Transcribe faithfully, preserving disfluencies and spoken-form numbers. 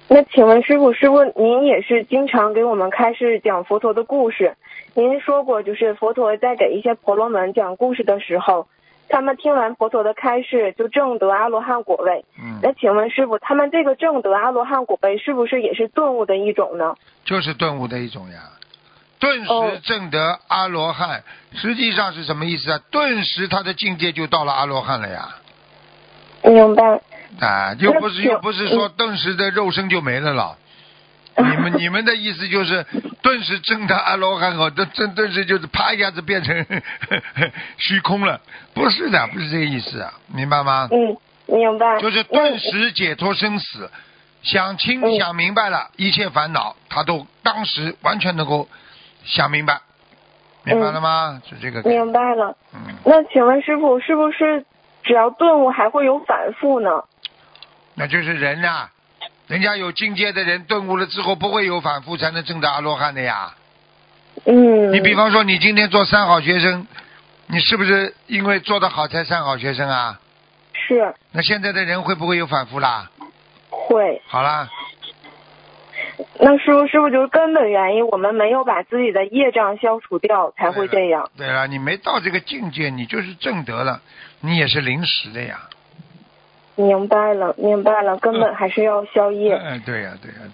那请问师傅，师傅您也是经常给我们开示讲佛陀的故事。您说过，就是佛陀在给一些婆罗门讲故事的时候，他们听完佛陀的开示就证得阿罗汉果位。 嗯， 那请问师傅，他们这个证得阿罗汉果位是不是也是顿悟的一种呢？ 就是顿悟的一种呀。顿哦时证得阿罗汉，实际上是什么意思啊？顿时他的境界就到了阿罗汉了呀。 明白。 啊，又不是那请又不是说顿时的肉身就没了了。你们你们的意思就是顿时证得阿罗汉后，顿顿顿时就是啪一下子变成虚空了？不是的，不是这个意思啊，明白吗？ 嗯，明白。 就是顿时解脱生死，想清嗯想明白了，一切烦恼他都当时完全能够想明白，明白了吗？是这个概念。 明白了。 嗯， 那请问师傅，是不是只要顿悟还会有反复呢？ 那就是人呐、人家有境界的人顿悟了之后不会有反复，才能证得阿罗汉的呀。 嗯。 你比方说你今天做三好学生，你是不是因为做得好才三好学生啊？ 是。 那现在的人会不会有反复啦？ 会。 好啦， 那师傅，师傅就是根本原因，我们没有把自己的业障消除掉，才会这样。 对了，你没到这个境界，你就是证得了，你也是临时的呀。 明白了，明白了，根本还是要消业。 嗯，对呀、对呀、